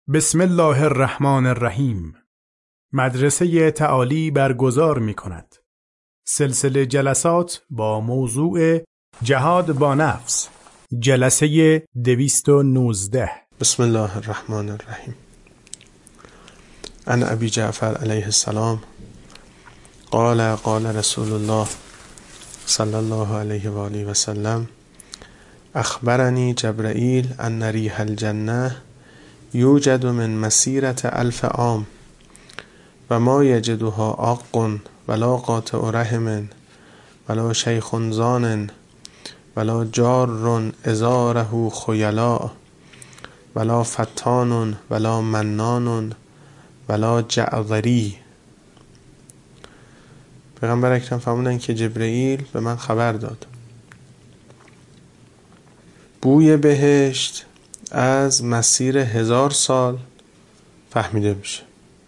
بسم الله الرحمن الرحیم. مدرسه تعالی برگزار می کند سلسله جلسات با موضوع جهاد با نفس، جلسه 219. بسم الله الرحمن الرحیم. عن ابی جعفر علیه السلام قال رسول الله صلی الله علیه و آله و سلم اخبرنی جبرائیل ان ریح الجنه یوجد من مسیرة 1000 عام و ما یجدها عاق ولا قاطع رحم ولا شیخ زان ولا جار ازاره خیلاء ولا فتان ولا منان ولا جعذری. پیغمبر اکرم فرمودن که جبرئیل به من خبر داد بوی بهشت از مسیر 1000 سال فهمیده میشه.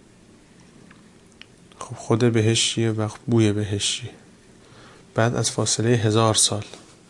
خب خود بهشتیه و بوی بهشتی بعد از فاصله 1000 سال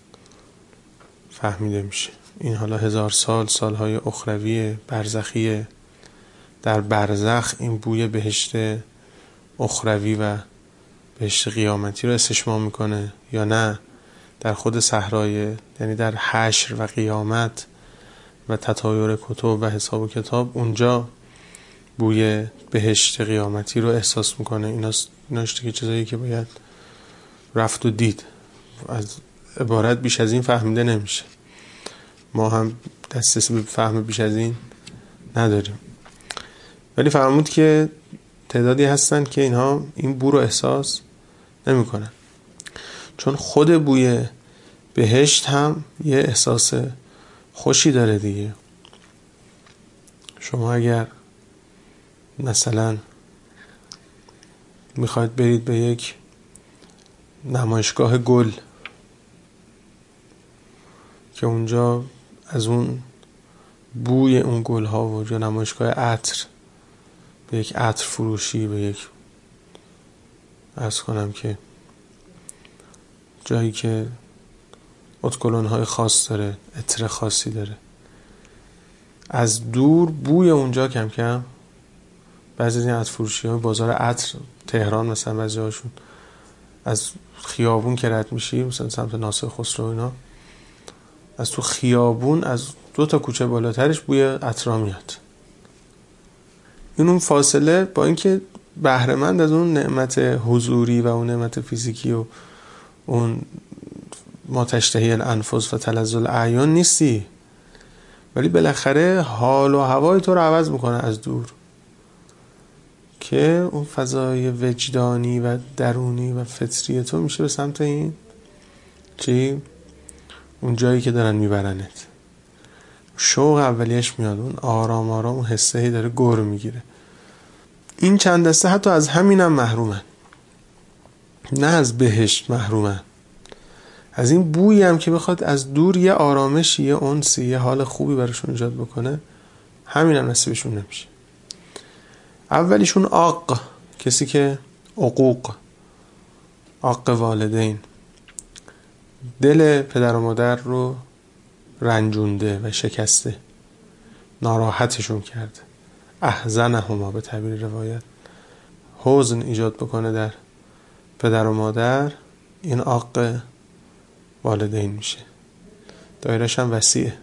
فهمیده میشه. این حالا 1000 سال سالهای اخروی برزخیه. در برزخ این بوی بهشت اخروی و بهشت قیامتی رو استشمام میکنه یا نه در خود صحرای، یعنی در حشر و قیامت و تطایر کتب و حساب و کتاب، اونجا بوی بهشت قیامتی رو احساس میکنه. ایناش دیگه چیزایی که باید رفت و دید. از عبارت بیش از این فهمیده نمیشه. ما هم دسترسی به فهم بیش از این نداریم. ولی فرمود که تعدادی هستن که اینها این بو رو احساس نمیکنن، چون خود بوی بهشت هم یه احساس خوشی داره دیگه. شما اگر مثلا میخواید برید به یک نمایشگاه گل که اونجا از اون بوی اون گل ها و یا نمایشگاه عطر، به یک عطر فروشی، به یک عرض کنم که جایی که اتکلون های خاص داره، عطر خاصی داره، از دور بوی اونجا کم کم، بعضی از این عطر فروشی های بازار عطر تهران مثلا بعضی هاشون از خیابون که رد میشی، مثلا سمت ناصر خسرو اینا، از تو خیابون از 2 تا کوچه بالاترش بوی عطر میاد. این اون فاصله با اینکه بهره‌مند از اون نعمت حضوری و اون نعمت فیزیکی و اون ما تشتهی الانفس و تلذذ الاعیان نیستی، ولی بالاخره حال و هوای تو رو عوض میکنه از دور، که اون فضای وجدانی و درونی و فطری تو میشه به سمت این چی؟ اون جایی که دارن میبرنت. شوق اولیش میاد، اون آرام آرام اون حسهی داره گر میگیره. این چند دسته حتی از همینم محرومن، نه از بهشت محرومن، از این بویی هم که بخواد از دور یه آرامشی، یه انسی، یه حال خوبی براشون ایجاد بکنه، همین هم نصیبشون نمیشه. اولیشون عاق، کسی که عقوق والدین، دل پدر و مادر رو رنجونده و شکسته، ناراحتشون کرده. احزنهما به تعبیر روایت، حزن ایجاد بکنه در پدر و مادر، این عاق والدین میشه. دایره‌ش هم وسیعه.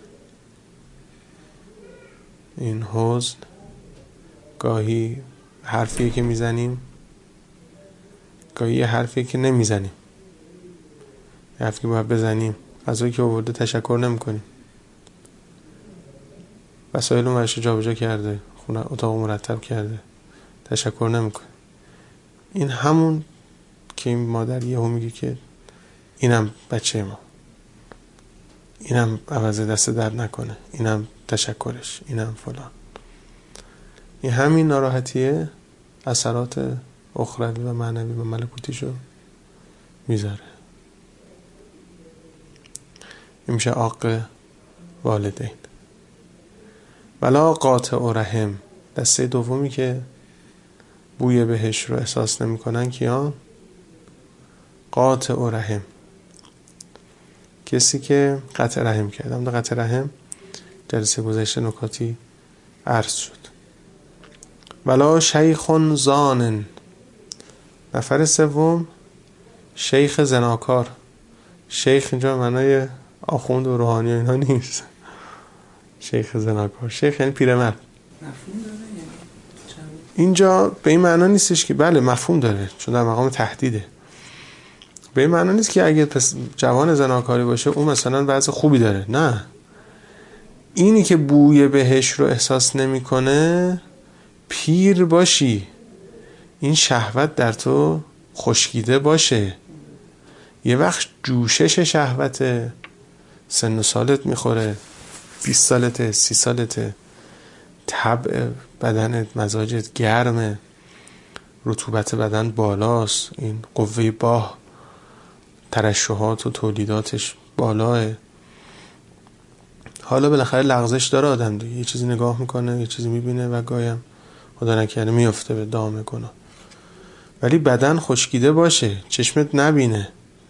این حزن گاهی حرفیه که میزنیم، گاهی یه حرفیه که نمیزنیم، یه حرفی که باید بزنیم، غذایی که آورده تشکر نمیکنیم، وسایل اون ورش جا به جا کرده، خونه اتاق مرتب کرده، تشکر نمیکنه. این همون که این مادر یهو میگه که اینم بچه ما، اینم عوض دست درد نکنه، اینم تشکرش، اینم فلان. این همین ناراحتیه اثرات اخروی و معنوی و ملکوتیشو میذاره. این میشه عاق والدین. ولا قاطع رحم، دسته دومی که بوی بهشت رو احساس نمی کنن کیان؟ قاطع رحم، کسی که قطع رحم کرده. قطع رحم جلسه گذشته نکاتی عرض شد. ولا شیخ زان. نفر سوم شیخ زناکار. شیخ اینجا معنای آخوند و روحانی و اینها نیست. شیخ زناکار، شیخ یعنی پیرمرد. مفهوم داره یعنی اینجا به این معنا نیستش که بله مفهوم داره، چون در مقام تهدیده. به این معنا نیست که اگه جوان زناکاری باشه اون مثلا وضع خوبی داره، نه. اینی که بوی بهش رو احساس نمیکنه، پیر باشی، این شهوت در تو خشکیده باشه، یه وقت جوشش شهوت، سن و سالت میخوره، 20 سالته، 30 سالته، طبع بدنت، مزاجت گرمه، رطوبت بدن بالاست، این قوه باه، ترشحات و تولیداتش بالاه. حالا بالاخره لغزش داره آدم دیگه، یه چیزی نگاه میکنه، یه چیزی میبینه و گایم خدا نکرده میفته به دام گناه. ولی بدن خشکیده باشه، چشمت نبینه،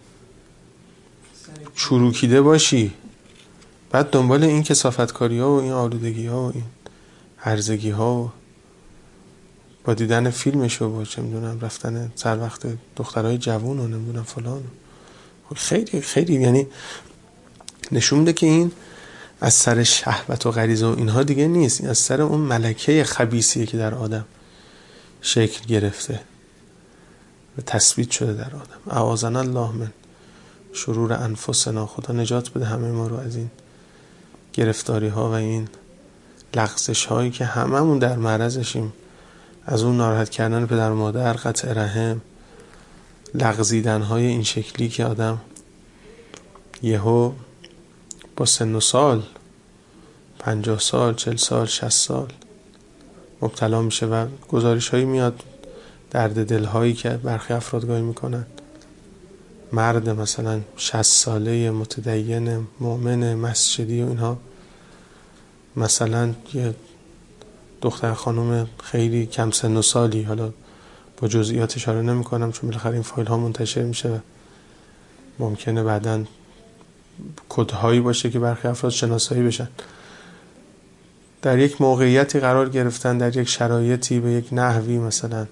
چروکیده باشی، بعد دنبال این کثافتکاری ها و این آلودگی ها و این هرزگی ها و با دیدن فیلمش و با چه میدونم رفتن سر وقت دخترای جوون و نمیدونم فلان، خیلی خیلی یعنی نشون میده که این از سر شهوت و غریزه و اینها دیگه نیست، این از سر اون ملکه خبیثیه که در آدم شکل گرفته و تثبیت شده در آدم. اعاذنا الله من شرور انفسنا. خدا نجات بده همه ما رو از این گرفتاری ها و این لغزش هایی که هممون در معرضشیم، از اون ناراحت کردن پدر و مادر، قطع رحم، لغزیدن های این شکلی که آدم یهو با سن و سال 50 سال 40 سال 60 سال مبتلا میشه و گزارش هایی میاد، درد دل هایی که برخی افراد گاهی میکنن. مرد مثلا 60 ساله متدین مؤمن مسجدی و اینها، مثلا یه دختر خانم خیلی کم سن و سالی، حالا با جزئیات اشاره نمی کنم چون بالاخره این فایل ها منتشر میشه و ممکنه بعداً کدهایی باشه که برخی افراد شناسایی بشن، در یک موقعیتی قرار گرفتن، در یک شرایطی به یک نحوی مثلا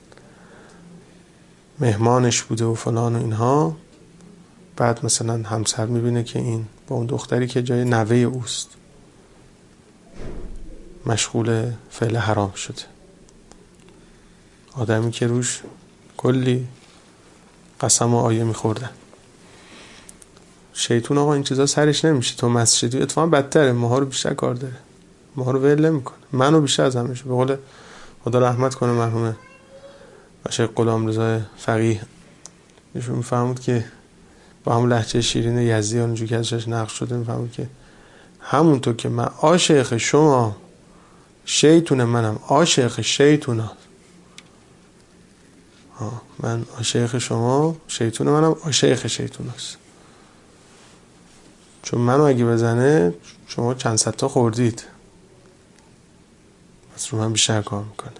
مهمانش بوده و فلان و اینها، بعد مثلا همسر میبینه که این با اون دختری که جای نوه اوست مشغول فعل حرام شده. آدمی که روش کلی قسم و آیه میخوردن. شیطون آقا این چیزا سرش نمیشه. تو مسجدی اتفاقا بدتره، ماها رو بیشتر کار داره، ماها رو ول نمیکنه، منو بیشتر از همه. به قول خدا رحمت کنه مرحوم شیخ غلامرضا فقیه، ایشون میفهمود که با همون لهجه شیرین یزدی اونجوری که ازش نقل شده، میفهمود که همونطور که من عاشق شما شیطون منم عاشق شیطونم، من عاشق شما شیطون منم عاشق شیطون است. چون منو اگه بزنه شما چند صد تا خوردید، پس رو من بیشتر کار میکنه.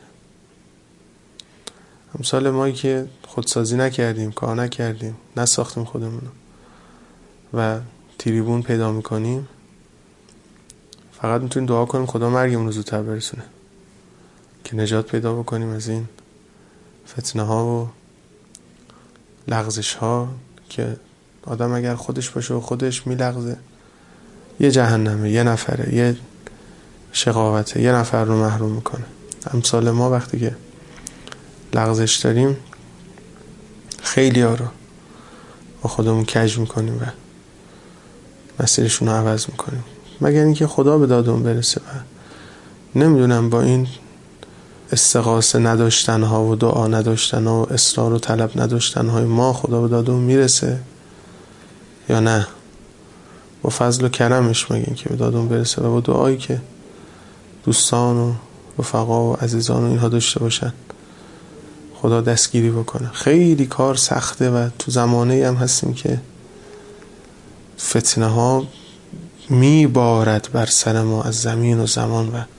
امثال مایی که خودسازی نکردیم، کار نکردیم، نساختیم خودمونو و تریبون پیدا میکنیم، فقط میتونیم دعا کنیم خدا مرگمون رو زودتر برسونه که نجات پیدا بکنیم از این فتنه ها و لغزش ها که آدم اگر خودش باشه و خودش میلغزه، یه جهنمه، یه نفره، یه شقاوته، یه نفر رو محروم میکنه. امثال ما وقتی که لغزش داریم خیلی ها رو با خودمون کج میکنیم و مسیرشون رو عوض میکنیم، مگر اینکه خدا به دادمون برسه. و نمیدونم با این استغاثه نداشتن ها و دعا نداشتن ها و اصرار و طلب نداشتن های ما خدا به دادمون میرسه یا نه. با فضل و کرمش مگر اینکه به دادمون برسه و با دعایی که دوستان و رفقا و عزیزان و اینها داشته باشن خدا دستگیری بکنه. خیلی کار سخته و تو زمانه‌ای هم هستیم که فتنه ها میبارد بر سر ما از زمین و زمان و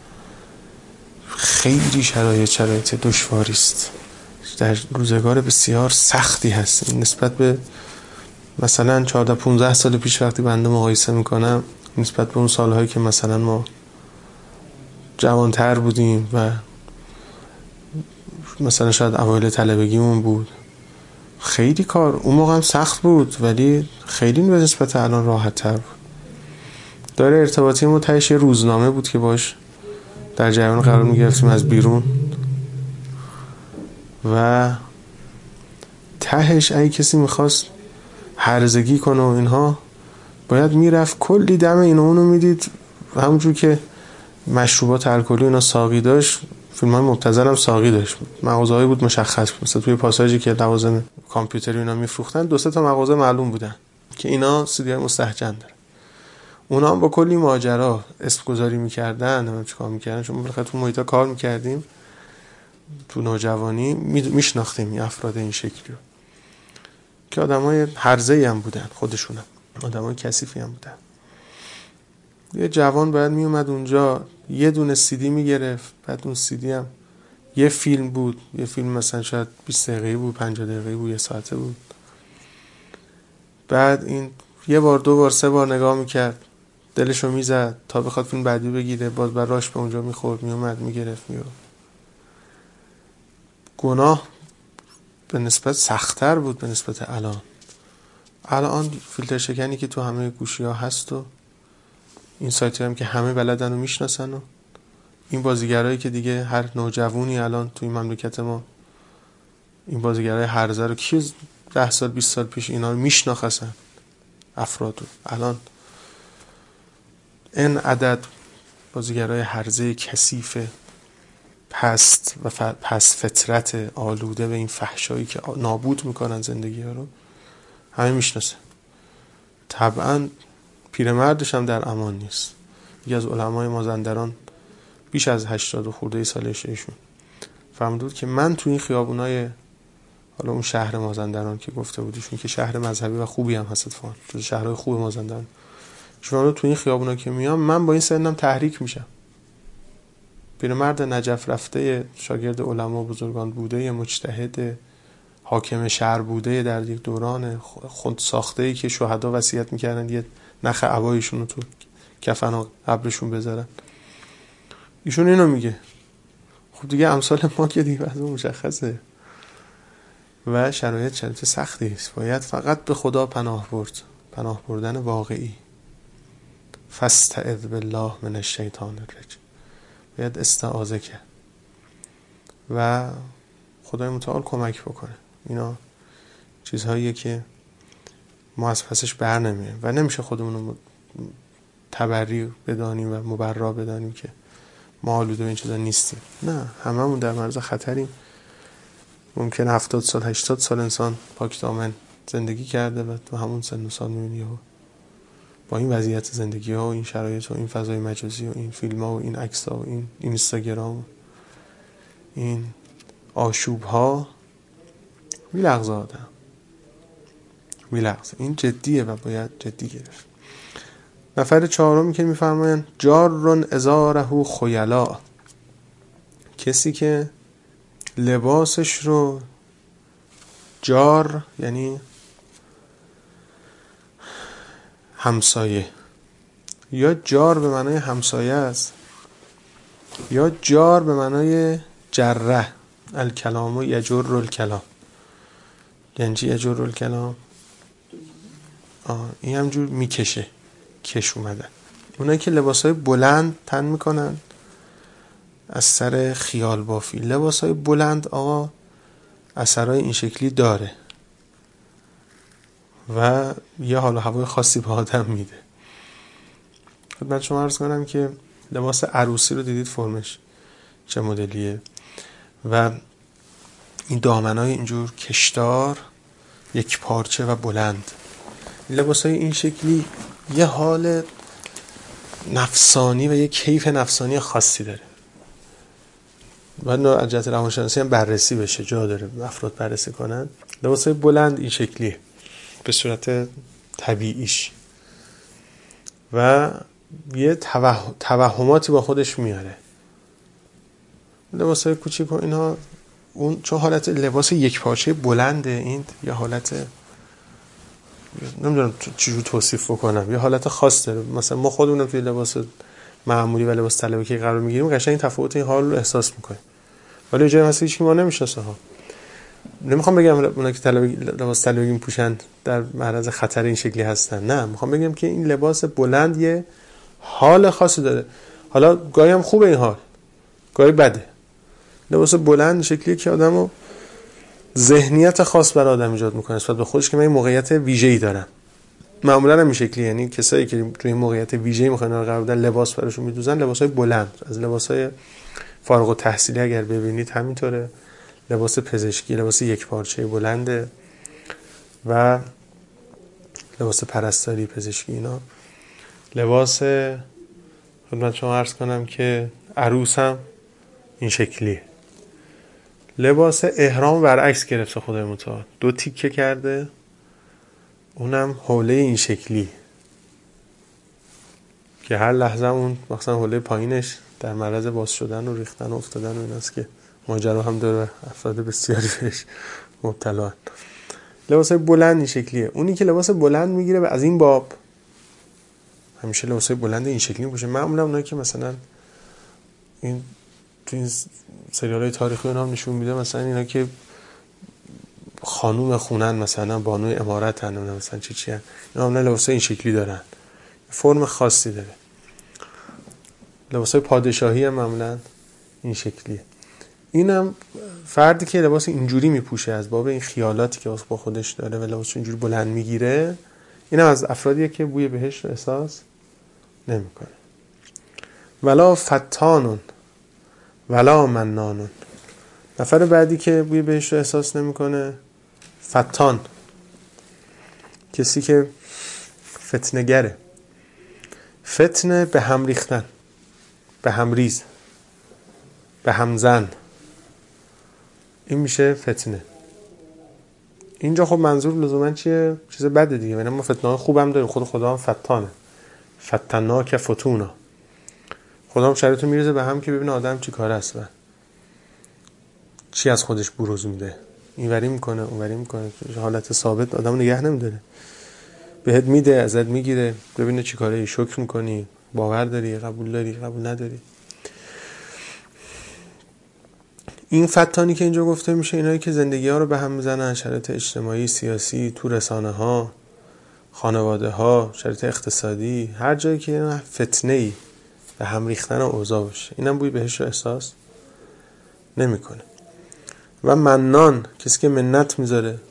خیلی شرایط دشواری است. در روزگار بسیار سختی هستیم نسبت به مثلا 14-15 سال پیش وقتی بنده مقایسه میکنم، نسبت به اون سالهایی که مثلا ما جوانتر بودیم و مثلا شاید اوایل طلبگیمون بود، خیلی کار اون موقع هم سخت بود ولی خیلی به نسبت الان راحت تر بود. داره ارتباطی ما تهش روزنامه بود که باش در جریان قرار میگرفتیم از بیرون و تهش اگه کسی میخواست هرزگی کنه و اینها باید میرفت کلی دم اینو اونو میدید، همونجور که مشروبات الکلی اینا ساقی داشت، فیلم های مبتذل هم ساقی داشت، مغازه‌ای بود مشخص بود، مثلا توی پاساژی که لوازم کامپیوتری اینا میفروختن 2-3 تا مغازه معلوم بودن که اینا سیدی های مستهجن داره. اونا هم با کلی ماجرا اسم گذاری میکردن، نمیدونم چیکار میکردن، چون بالاخره تو محیطا کار میکردیم تو نوجوانی، میشناختیم این افراد این شکلی رو که آدمای هرزه‌ای هم بودن، خودشونم آدمای کثیفی هم بودن. یه جوان باید میومد اونجا یه دونه سیدی میگرفت، بعد اون سیدی هم یه فیلم بود، یه فیلم مثلا شاید 20 دقیقه‌ای بود، 50 دقیقه‌ای بود، 1 ساعته بود. بعد این یه بار 2 بار 3 بار نگاه میکرد، دلشو میزد تا بخواد فیلم بعدی بگیره، باز براش به اونجا میخورد، میومد میگرفت میو. گناه به نسبت سخت‌تر بود به نسبت الان فیلتر شکنی که تو همه گوشی‌ها هست و این سایت‌ها هم که همه بلدن و میشناسن و این بازیگرایی که دیگه هر نوجوانی الان توی مملکت ما این بازیگرای هرزه رو کی 10 سال 20 سال پیش اینا رو میشناختن افرادو، الان این عدد بازیگرای هرزه کثیف پست و پست فطرت آلوده به این فحشایی که نابود میکنن زندگی ها رو همه میشناسن. طبعا پیرمردش هم در امان نیست. یکی از علمای مازندران بیش از 80 خورده سالش ایشون فهمید که من تو این خیابونای حالا اون شهر مازندران که گفته بودیشون که شهر مذهبی و خوبی هم هست، اتفاقا تو شهرهای خوب مازندران، شما تو این خیابونا که میام من با این سنم تحریک میشم. پیرمرد نجف رفته، شاگرد علما بزرگان بوده، مجتهد، حاکم شهر بوده در یک دوران خود ساخته‌ای که شهدا وصیت میکردن یه نخ عبایشون رو تو کفن و قبرشون بذارن. ایشون اینو میگه. خب دیگه امثال ما که دیگه وضع مشخصه و شرایط سختی است. باید فقط به خدا پناه برد، پناه بردن واقعی. فاستعذ بالله من الشیطان الرجیم. باید استعاذه کرد و خدای متعال کمک بکنه. اینا چیزهاییه که ما از پسش بر نمیایم و نمیشه خودمون رو تبری بدانیم و مبرا بدانیم که ما آلوده به این چیزا نیستیم. نه، هممون در معرض خطریم. ممکن 70 سال 80 سال انسان پاک دامن زندگی کرده و تو همون سن و سال میبینی با این وضعیت زندگی ها و این شرایط و این فضای مجازی و این فیلم ها و این عکس ها و این اینستاگرام و این آشوب ها میلغزه آدم، میلغزه. این جدیه و باید جدی گرفت. نفر چهارمی که میفرمایند جارن ازاره خیلا، کسی که لباسش رو جار یعنی همسایه، یا جار به معنای همسایه است یا جار به معنای جره. الکلام و یجر الکلام، یعنی چی یجر الکلام؟ این همجور میکشه، کش اومدن. اونایی که لباسای بلند تن میکنن از سر خیال بافی. لباسای بلند آقا اثرای این شکلی داره و یه حال و هوای خاصی به آدم میده. خدمت شما عرض کنم که لباس عروسی رو دیدید فرمش چه مدلیه و این دامنای اینجور کشدار یک پارچه و بلند. لباسای این شکلی یه حال نفسانی و یه کیف نفسانی خاصی داره. باید از جهت روانشناسی هم بررسی بشه، جا داره افراد بررسی کنن. لباسای بلند این شکلیه به صورت طبیعیش و یه توهماتی با خودش میاره. لباسای کوچیک و اینا اون چون حالت لباس یک پارچه بلنده، این یه حالت نمیدونم چجور توصیف بکنم، یه حالت خاص داره. مثلا ما خودمونم توی لباس معمولی و لباس طلبه که قرار میگیریم قشنگ تفاوت این حال رو احساس میکنیم. ولی جایی هست هیچ کی ما نمیشناسه ها. نمیخوام بگم اونا که لباس طلبگی میپوشن در معرض خطر این شکلی هستن، نه، میخوام بگم که این لباس بلند یه حال خاصی داره. حالا گاهی هم خوبه این حال، گاهی بده. لباس بلند شکلیه که آدمو ذهنیت خاص برای آدم ایجاد میکنه نسبت به خودش که من این موقعیت ویژه‌ای دارم. معمولا هم این شکلیه، یعنی کسایی که توی این موقعیت ویژه‌ای میخوان قرار بدن لباس براشون میدوزن، لباسای بلند، از لباسای فارغ التحصیلی اگر ببینید همینطوره، لباس پزشکی، لباس یک پارچه بلنده و لباس پرستاری پزشکی. اینا لباس خدمت شما عرض کنم که عروس هم این شکلیه. لباس احرام برعکس گرفته خدای متعال، 2 تیکه کرده، اونم حوله این شکلی که هر لحظه اون مثلا حوله پایینش در معرض باز شدن و ریختن و افتادن و ایناست که ماجرا هم داره، افراد بسیاری بهش مبتلا. لباس بلند این شکلیه. اونی که لباس بلند میگیره و از این باب همیشه لباس بلند این شکلی میپوشه. معمولا اونایی که مثلا این تو این سریال‌های تاریخی اونها هم نشون میده، مثلا اینا که خانوم خونن، مثلا بانوی امارتن، مثلا چی اینا معمولا لباس این شکلی دارن، فرم خاصی داره. لباسای پادشاهی هم معمولا این شکلیه. اینم فردی که لباس اینجوری میپوشه از باب این خیالاتی که با خودش داره و لباس اینجوری بلند میگیره، اینم از افرادیه که بوی بهشت رو احساس نمیکنه. ولا فتانون ولا منانون. نفر بعدی که بوی بهشت رو احساس نمیکنه فتان، کسی که فتنه‌گره. فتنه به هم ریختن، به هم ریز، به هم زن، این میشه فتنه. اینجا خب منظور لزوما چیه؟ چیز بده دیگه، یعنی ما فتنه‌های خوبم داریم، خود خدا هم فتانه، فتنا که فتونا، خدا هم شرایطو میریزه به هم که ببینه آدم چی کاره است و چی از خودش بروز میده، اینوری میکنه اونوری میکنه، حالت ثابت آدمو نگه نمیداره، بهت میده ازت میگیره، ببینه چی کاره، شکر میکنی، باور داری، قبول داری، قبول نداری. این فتانی که اینجا گفته میشه اینایی که زندگی ها رو به هم میزنن، شرایط اجتماعی، سیاسی، تو رسانه ها، خانواده ها، شرایط اقتصادی، هر جایی که فتنه‌ای به هم ریختن اوضاع باشه، اینم بوی بهش رو احساس نمیکنه. و منان، کسی که منت میذاره،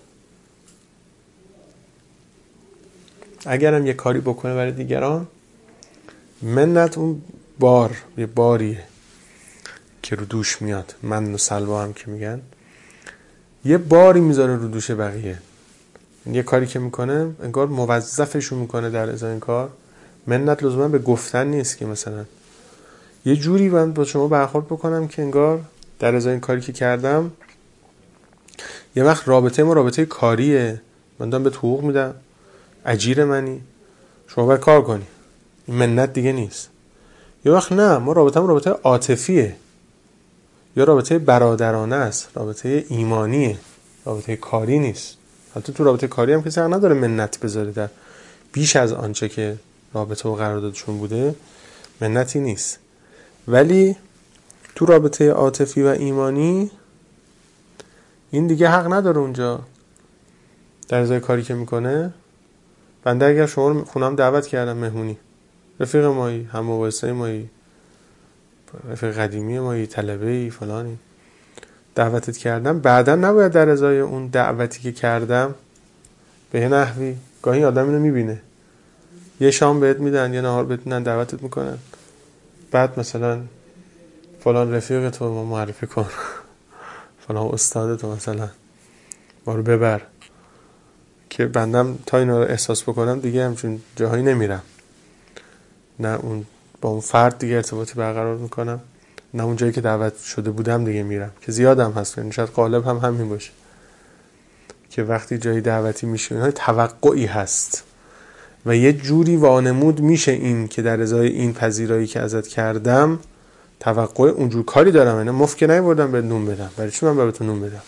اگرم یه کاری بکنه برای دیگران، منت اون بار، یه باریه که رو دوش میاد، من و سلوا هم که میگن، یه باری میذاره رو دوش بقیه. یه کاری که میکنه انگار موظفشون میکنه در ازای این کار. منت لزوما به گفتن نیست که مثلا یه جوری من با شما برخورد بکنم که انگار در ازای این کاری که کردم، یه وقت رابطه ما رابطه کاریه، من دارم بهت حقوق میدم، اجیر منی، شما باید کار کنی، این منت دیگه نیست. یه وقت نه، ما رابطه عاطفیه، یا رابطه برادرانه است، رابطه ایمانیه، رابطه کاری نیست. حتی تو رابطه کاری هم کسی حق نداره منت بذاره در بیش از آنچه که رابطه و قراردادشون بوده، منتی نیست. ولی تو رابطه عاطفی و ایمانی این دیگه حق نداره اونجا در ازای کاری که میکنه. بنده اگر شما رو خونم دعوت کردم مهمونی، رفیق مایی، هم مباحثه مایی، رفیق قدیمی مایی، طلبه‌ای فلانی، دعوتت کردم، بعدا نباید در ازای اون دعوتی که کردم به یه نحوی، گاهی آدم اینو میبینه یه شام بهت میدن، یه نهار بهت میدن، دعوتت میکنن، بعد مثلا فلان رفیق تو ما معرفی کن، فلان استاد تو مثلا ما رو ببر، که بندم تا اینا رو احساس بکنم دیگه همچون جاهایی نمیرم، نه اون با اون فرد دیگه ارتباطی برقرار میکنم، نه اون جایی که دعوت شده بودم دیگه میرم، که زیادم هست. یعنی شاید غالب هم همین باشه که وقتی جایی دعوتی میشه اینها توقعی هست و یه جوری وانمود میشه این که در ازای این پذیرایی که ازت کردم توقع اونجور کاری دارم، یعنی مفت که نیوردم به نون بدم، برای چی من براتون نون بدم؟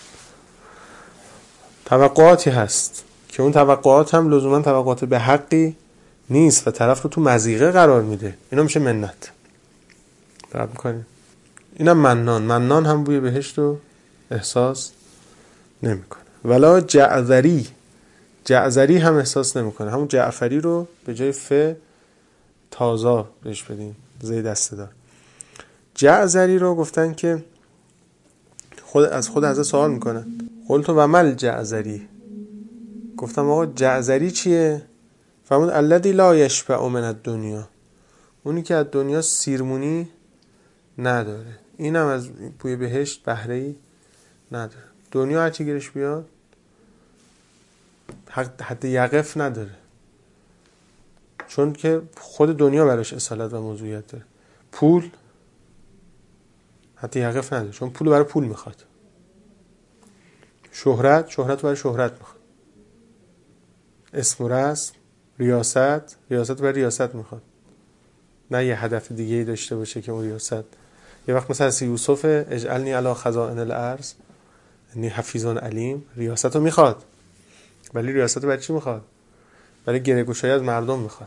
توقعاتی هست که اون توقعات هم لزوما توقعات به حقی نیست و طرف رو تو مضیقه قرار میده. اینا میشه منت. درک می‌کنید؟ اینم منان هم بوی بهشت رو احساس نمیکنه. ولا جعذری هم احساس نمیکنه. همون جعفری رو به جای ف تازه بهش بدیم، زی دسته دار. جعذری رو گفتن که خود حضرت سوال میکنه، قلت و مل جعذری، گفتم آقا جعذری چیه؟ فرمود الذی لا یشبع من الدنیا، اونی که از دنیا سیرمونی نداره. اینم از بوی بهشت بهره‌ای نداره. دنیا هرچی گیرش بیاد حد یقف نداره، چون که خود دنیا براش اصالت و موضوعیت داره. پول حد یقف نداره، چون پول برای پول میخواد. شهرت برای شهرت میخواد. اسم و رسم، ریاست برای ریاست میخواد. نه یه هدف دیگه ای داشته باشه که اون ریاست. یه وقت مثلا از یوسف اجعلنی علی خزائن الارض انی حفیظ علیم، ریاست رو میخواد، ولی ریاست رو برای چی میخواد؟ برای گره گشایی از مردم میخواد.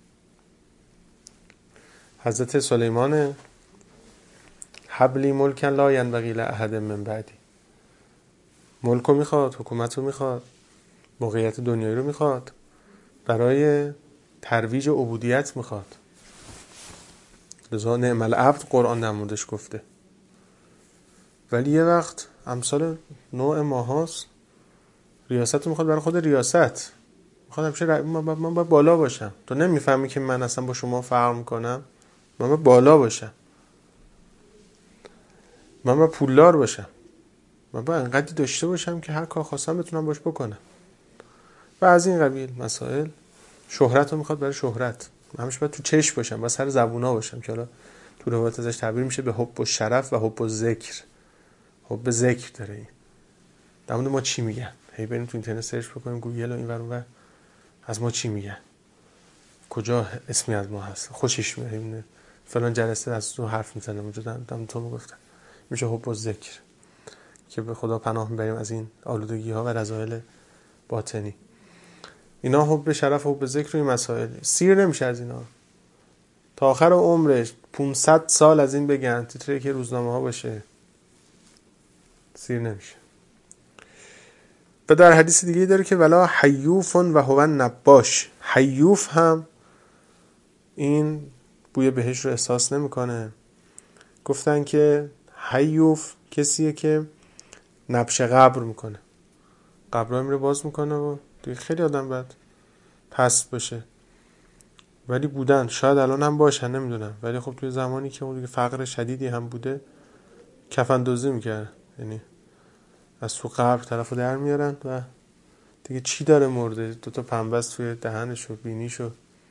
حضرت سلیمان حبلی ملکن لا ینبغی لاحد من بعدی، ملک رو میخواد، حکومت رو میخواد، موقعیت دنیایی رو میخواد، برای ترویج عبودیت میخواد. لذا نعم العبد قرآن در موردش گفته. ولی یه وقت امثال نوع ماهاست، ریاست رو میخواد برای خود ریاست، میخواد همیشه من باید بالا باشم. تو نمیفهمی که من اصلا با شما فرق میکنم؟ من باید بالا باشم، من باید پولدار باشم، من باید انقدری داشته باشم که هر کار خواستم بتونم باش بکنم. و از این قبیل مسائل. شهرت رو میخواد برای شهرت، من همیشه باید تو چشم باشم، باید سر زبونا باشم، که حالا تو روایت ازش تعبیر میشه به حب و شرف و حب و ذکر. حب ذکر داره. این در مورد ما چی میگن؟ هی بریم تو اینترنت سرچ بکنیم، گوگل و این ور اون ور، از ما چی میگن، کجا اسمی از ما هست، خوشش میاد، فلان جلسه از تو حرف میزنه، اونجا دم تو میگفتن. میشه حب و ذکر که به خدا پناه میبریم از این آلودگی ها و رذایل باطنی. اینا حب شرف و حب ذکر و این مسائل سیر نمیشه از اینا. تا آخر عمرش 500 سال از این بگن، تیتری که روزنامه ها باشه، سیر نمیشه. و در حدیث دیگه داره که ولا حیوف و هو نباش، حیوف هم این بوی بهشت رو احساس نمیکنه. گفتن که حیوف کسیه که نبش قبر میکنه، قبرها میره باز میکنه و دیگه خیلی آدم باید پست باشه. ولی بودن، شاید الان هم باشن، نمیدونم، ولی خب توی زمانی که اون دیگه فقر شدیدی هم بوده کفن دوزی میکرد، یعنی از تو قبر طرفو در میارن و دیگه چی داره مرده؟ 2 پنبه است توی دهنش و بینیش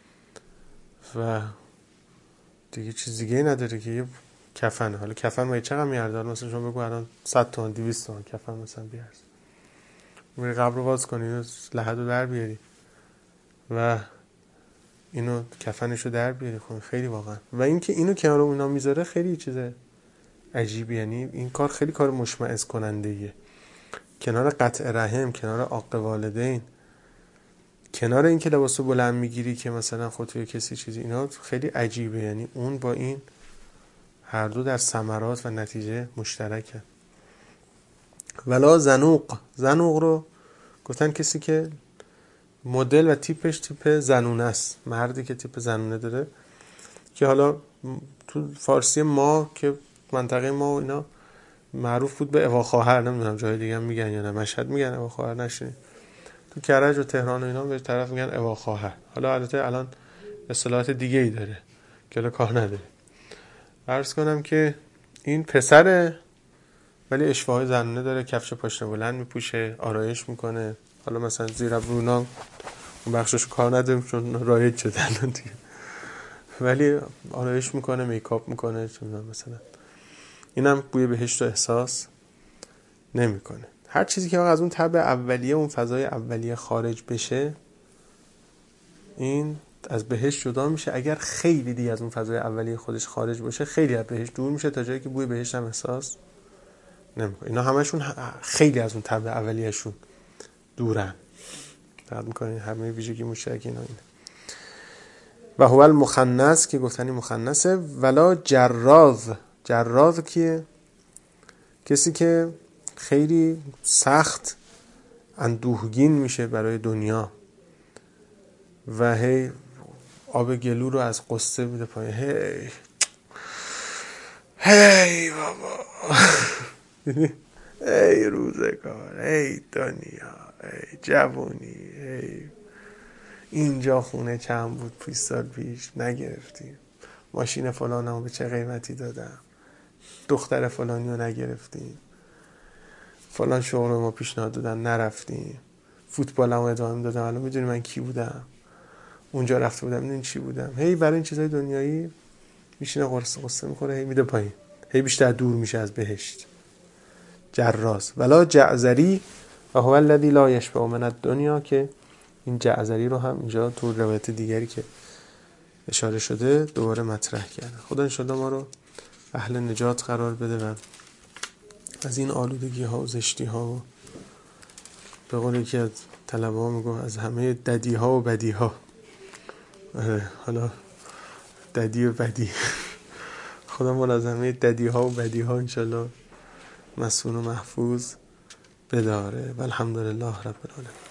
و دیگه چیز دیگه نداره که یه کفن. حالا کفن ما چقدر میارزه؟ مثلا شما بگو الان 100 تومن 200 تومن کفن مثلا بیارز، میری قبر رو باز کنی و لحد رو در بیاری و اینو کفنشو در بیاری، خب خیلی واقعا. و اینکه اینو کنار اونا میذاره خیلی چیزه عجیبی، یعنی این کار خیلی کار مشمئز کننده‌ایه. کنار قطع رحم، کنار عاق والدین، کنار این که لباسو بلند میگیری که مثلا خودتو کسی چیزی، اینا خیلی عجیبه. یعنی اون با این هر دو در ثمرات و نتیجه مشترکه. ولا زنوق رو گفتن کسی که مدل و تیپش تیپ زنونه است، مردی که تیپ زنونه داره، که حالا تو فارسی ما که منطقه ما و اینا معروف بود به اوا خواهر، نمیدونم جای دیگه هم میگن یا نه، مشهد میگن اوا خواهر، نشینید تو کرج و تهران و اینا به طرف میگن اوا خواهر. حالا البته الان اصطلاحات دیگه ای داره که الان کار نداره. عرض کنم که این پسره ولی اشوه‌های زنونه داره، کفش پاشنه بلند میپوشه، آرایش میکنه. حالا مثلا زیر ابرونا اون بخشش کار نداریم چون رایج شده الان دیگه، ولی آرایش میکنه، میکاپ میکنه، چون مثلا اینم بوی بهشت رو احساس نمیکنه. هر چیزی که از اون طبع اولیه، اون فضای اولیه خارج بشه، این از بهشت جدا میشه. اگر خیلی دیگه از اون فضای اولیه خودش خارج باشه، خیلی از بهشت دور میشه تا جایی که بوی بهشت هم احساس نمیکنه. اینا همشون خیلی از اون طبع اولیه‌شون دورن. دقت میکنین همه ویژگی مشترک اینا اینه. و هو المخنث که گفتنی مخنثه. ولا جراز کیه؟ کسی که خیلی سخت اندوهگین میشه برای دنیا و هی آب گلو رو از قصه میده پایین. هی بابا ای روزگار، ای دنیا، ای جوونی، ای اینجا خونه چند بود 20 سال پیش نگرفتیم، ماشین فلانمو به چه قیمتی دادم، دختر فلانی رو نگرفتیم، فلان شغل ما پیشنهاد دادن نرفتیم، فوتبالمو ادامه دادم، الان میدونی من کی بودم، اونجا رفته بودم میدونی چی بودم. هی برای این چیزای دنیایی میشینه قصه میکنه، هی میده پایین، هی بیشتر دور میشه از بهشت. جراز ولا جعزری و هو الذی لا یشبع من الدنیا، که این جعزری رو هم اینجا تو روایت دیگری که اشاره شده دوباره مطرح کرده. خدا انشالله ما رو اهل نجات قرار بده و از این آلودگی ها و زشتی ها و به قولی که از طلبه ها میگم از همه ددی ها و بدی ها، حالا ددی و بدی، خدا ما از همه ددی ها و بدی ها انشالله مسئول و محفوظ بداره. والحمدلله رب العالمین.